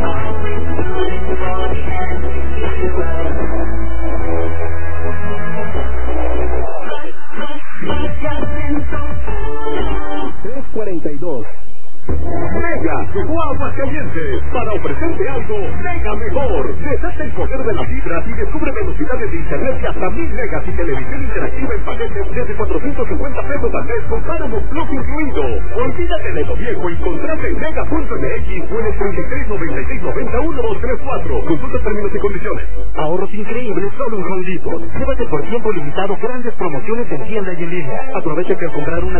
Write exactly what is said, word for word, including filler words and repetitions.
tres cuarenta y dos. Mega llegó a Aguascalientes para ofrecerte algo mega mejor. Deshace el poder de las fibras y descubre velocidades de internet de hasta mil megas y televisión interactiva en paquetes desde cuatrocientos cincuenta pesos al mes con Paramount Plus incluido. Olvídate de lo viejo y contrata en mega punto m x o en el treinta y tres noventa y seis noventa uno dos tres cuatro. Consulta términos y condiciones. Ahorros increíbles solo en Home Depot. Llévate por tiempo limitado grandes promociones en tienda y en línea. Aprovecha que al comprar una